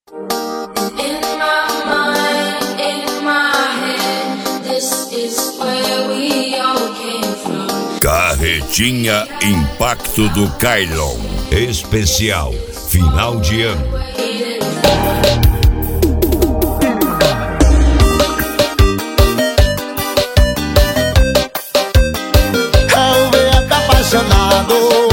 In my mind, in my head, this is where we all came from. Carretinha Impacto do Kailon. Especial final de ano. Apaixonado,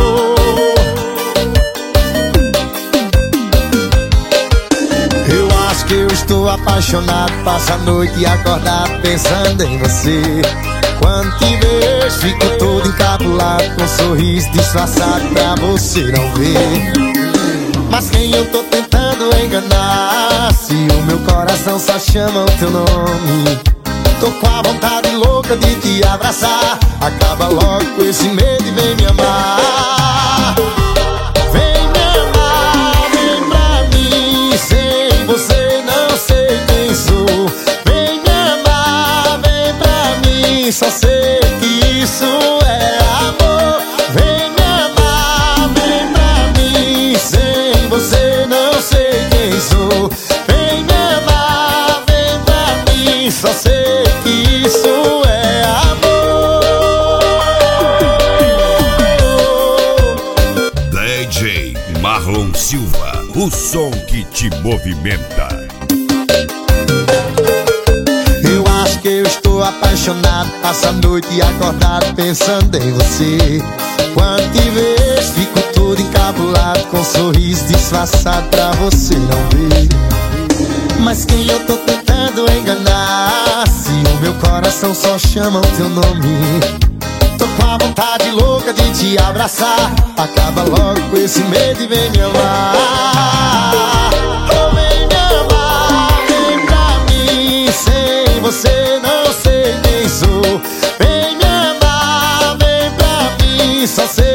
eu acho que eu estou apaixonado. Passo a noite acordado pensando em você. Quando te vejo fico todo encabulado, com um sorriso disfarçado pra você não ver. Mas quem eu tô tentando enganar, se o meu coração só chama o teu nome? Tô com a vontade louca de te abraçar. Acaba logo com esse medo e vem me amar. Vem me amar, vem pra mim. Sem você não sei quem sou. Vem me amar, vem pra mim. Só sei que isso é amor. Vem me amar, vem pra mim. Sem você não sei quem sou. Vem me amar, vem pra mim. Só sei que isso é amor. DJ Marlon Silva, o som que te movimenta. Eu acho que eu estou apaixonado. Passo a noite acordado pensando em você. Quando te vejo fico todo encabulado, com um sorriso disfarçado pra você não ver. Mas quem eu tô tentando enganar, se o meu coração só chama o teu nome? Tô com a vontade louca de te abraçar. Acaba logo com esse medo e vem me amar. Oh, vem me amar, vem pra mim. Sem você não sei quem sou. Vem me amar, vem pra mim. Só sei